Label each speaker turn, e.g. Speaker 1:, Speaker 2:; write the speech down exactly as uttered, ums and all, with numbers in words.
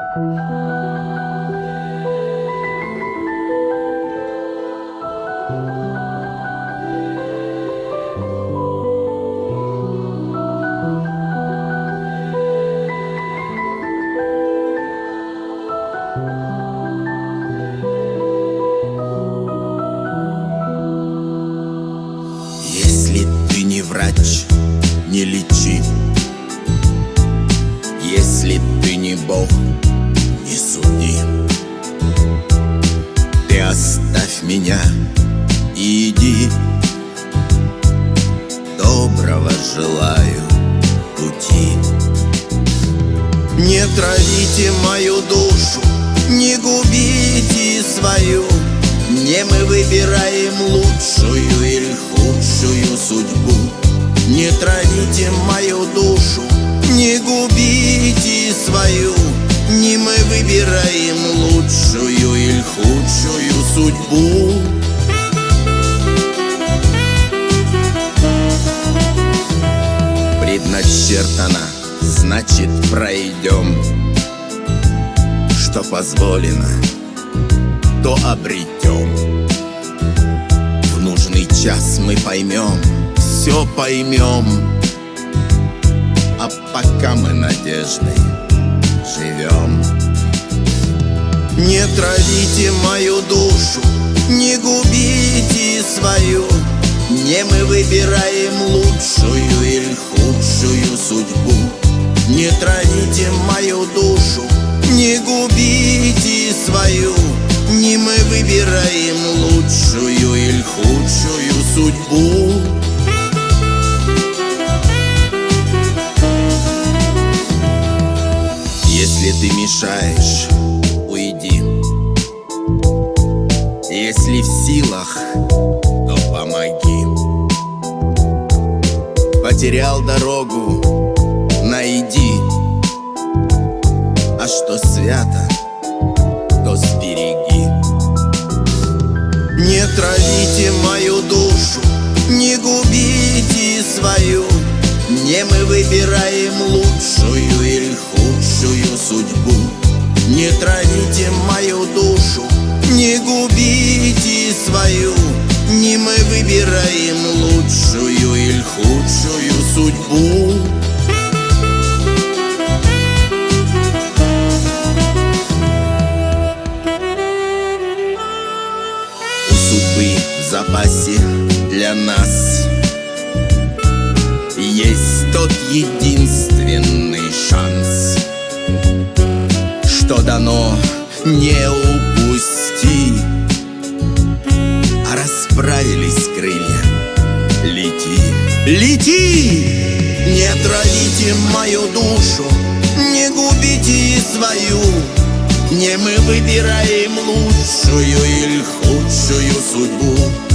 Speaker 1: Если ты не врач, не лечи. Если ты не Бог, не суди. Ты оставь меня и иди. Доброго желаю пути. Не травите мою душу, не губите свою. Не мы выбираем лучшую или худшую судьбу. Не травите мою душу, не губите свою. Не мы выбираем лучшую или худшую судьбу. Предначертано, значит пройдем. Что позволено, то обретем. В нужный час мы поймем, все поймем. А пока мы надеждой живем. Не травите мою душу, не губите свою. Не мы выбираем лучшую или худшую судьбу. Не травите мою душу, не губите свою. Не мы выбираем лучшую или худшую судьбу. Если ты мешаешь, уйди. Если в силах, то помоги. Потерял дорогу, найди. А что свято, то сбереги. Не травите мою душу, не губите свою. Не мы выбираем лучшую или худшую судьбу. Не травите мою душу, не губите свою. Не мы выбираем лучшую или худшую судьбу. У судьбы в запасе для нас есть тот единственный шанс, что дано не упусти. А расправились крылья, лети, лети! Не травите мою душу, не губите свою. Не мы выбираем лучшую или худшую судьбу.